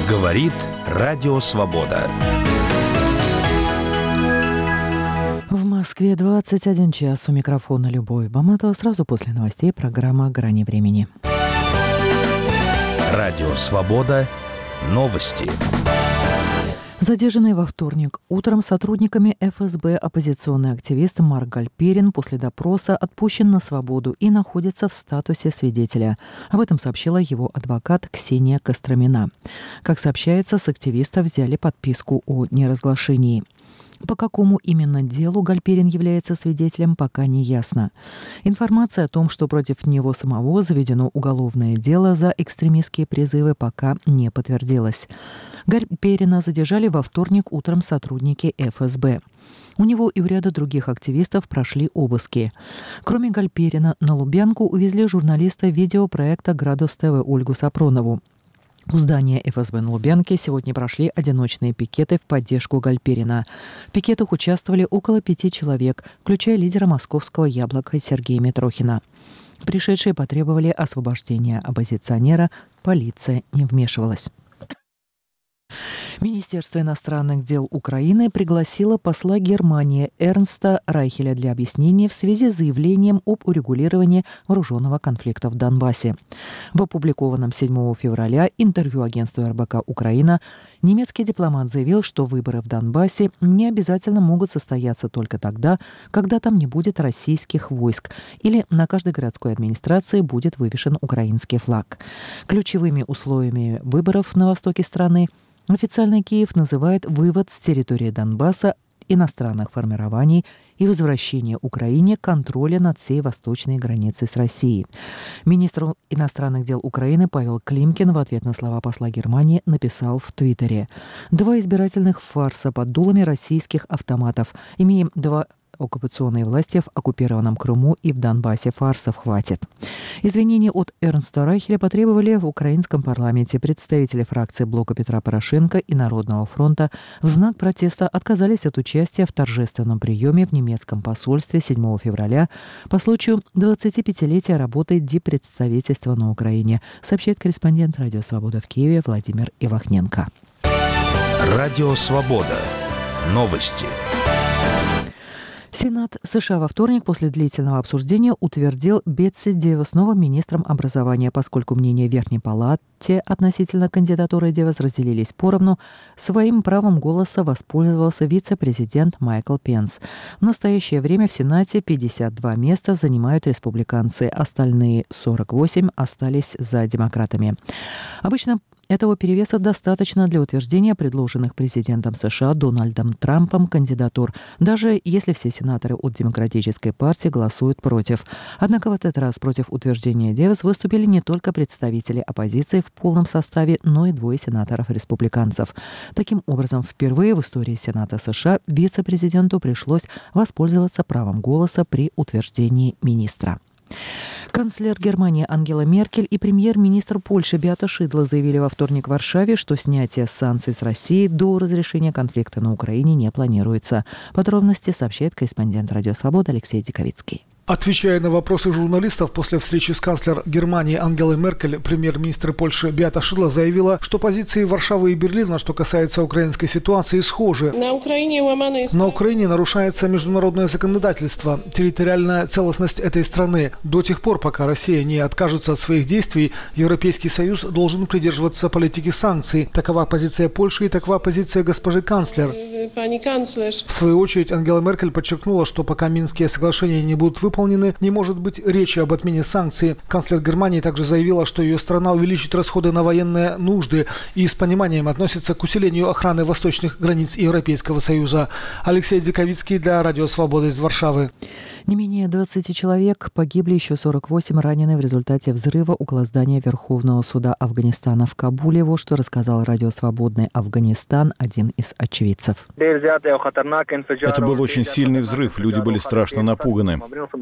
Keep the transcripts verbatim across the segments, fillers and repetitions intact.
Говорит Радио Свобода. В Москве двадцать один час. У микрофона Любовь Баматова. Сразу после новостей программа «Грани времени». Радио Свобода. Новости. Задержанный во вторник утром сотрудниками эф эс бэ оппозиционный активист Марк Гальперин после допроса отпущен на свободу и находится в статусе свидетеля. Об этом сообщила его адвокат Ксения Костромина. Как сообщается, с активиста взяли подписку о неразглашении. По какому именно делу Гальперин является свидетелем, пока не ясно. Информация о том, что против него самого заведено уголовное дело за экстремистские призывы, пока не подтвердилась. Гальперина задержали во вторник утром сотрудники эф эс бэ. У него и у ряда других активистов прошли обыски. Кроме Гальперина, на Лубянку увезли журналиста видеопроекта «Градус ТВ» Ольгу Сапронову. У здания эф эс бэ на Лубянке сегодня прошли одиночные пикеты в поддержку Гальперина. В пикетах участвовали около пяти человек, включая лидера московского «Яблока» Сергея Митрохина. Пришедшие потребовали освобождения оппозиционера, полиция не вмешивалась. Министерство иностранных дел Украины пригласило посла Германии Эрнста Райхеля для объяснения в связи с заявлением об урегулировании вооруженного конфликта в Донбассе. В опубликованном седьмого февраля интервью агентству эр бэ ка «Украина» немецкий дипломат заявил, что выборы в Донбассе не обязательно могут состояться только тогда, когда там не будет российских войск или на каждой городской администрации будет вывешен украинский флаг. Ключевыми условиями выборов на востоке страны официальный Киев называет вывод с территории Донбасса иностранных формирований и возвращение Украине контроля над всей восточной границей с Россией. Министр иностранных дел Украины Павел Климкин в ответ на слова посла Германии написал в Твиттере: «Два избирательных фарса под дулами российских автоматов. Имеем два оккупационные власти в оккупированном Крыму и в Донбассе. Фарсов хватит». Извинения от Эрнста Райхеля потребовали в украинском парламенте. Представители фракции блока Петра Порошенко и Народного фронта в знак протеста отказались от участия в торжественном приеме в немецком посольстве седьмого февраля по случаю двадцатипятилетия работы диппредставительства на Украине, сообщает корреспондент Радио Свобода в Киеве Владимир Ивахненко. Радио Свобода. Новости. Сенат США во вторник после длительного обсуждения утвердил Бетси Девас новым министром образования, поскольку мнения Верхней Палаты относительно кандидатуры Девас разделились поровну. Своим правом голоса воспользовался вице-президент Майкл Пенс. В настоящее время в Сенате пятьдесят два места занимают республиканцы, остальные сорок восемь остались за демократами. Обычно этого перевеса достаточно для утверждения предложенных президентом США Дональдом Трампом кандидатур, даже если все сенаторы от Демократической партии голосуют против. Однако в этот раз против утверждения Девас выступили не только представители оппозиции в полном составе, но и двое сенаторов-республиканцев. Таким образом, впервые в истории Сената США вице-президенту пришлось воспользоваться правом голоса при утверждении министра. Канцлер Германии Ангела Меркель и премьер-министр Польши Беата Шидла заявили во вторник в Варшаве, что снятие санкций с России до разрешения конфликта на Украине не планируется. Подробности сообщает корреспондент Радио Свобода Алексей Диковицкий. Отвечая на вопросы журналистов после встречи с канцлером Германии Ангелой Меркель, премьер-министр Польши Беата Шидла заявила, что позиции Варшавы и Берлина, что касается украинской ситуации, схожи. На Украине, на Украине нарушается международное законодательство, территориальная целостность этой страны. До тех пор, пока Россия не откажется от своих действий, Европейский Союз должен придерживаться политики санкций. Такова позиция Польши и такова позиция госпожи канцлер. В свою очередь, Ангела Меркель подчеркнула, что пока Минские соглашения не будут выполнены, выполнены, не может быть речи об отмене санкций. Канцлер Германии также заявила, что ее страна увеличит расходы на военные нужды и с пониманием относится к усилению охраны восточных границ Европейского Союза. Алексей Диковицкий для Радио Свобода из Варшавы. Не менее двадцати человек погибли, еще сорок восемь ранены в результате взрыва около здания Верховного суда Афганистана в Кабуле. Вот что рассказал Радио Свободный Афганистан один из очевидцев. Это был очень сильный взрыв, люди были страшно напуганы.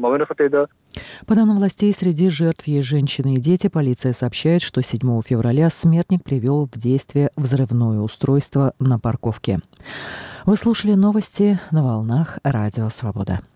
По данным властей, среди жертв есть женщины и дети. Полиция сообщает, что седьмого февраля смертник привел в действие взрывное устройство на парковке. Вы слушали новости на волнах Радио Свобода.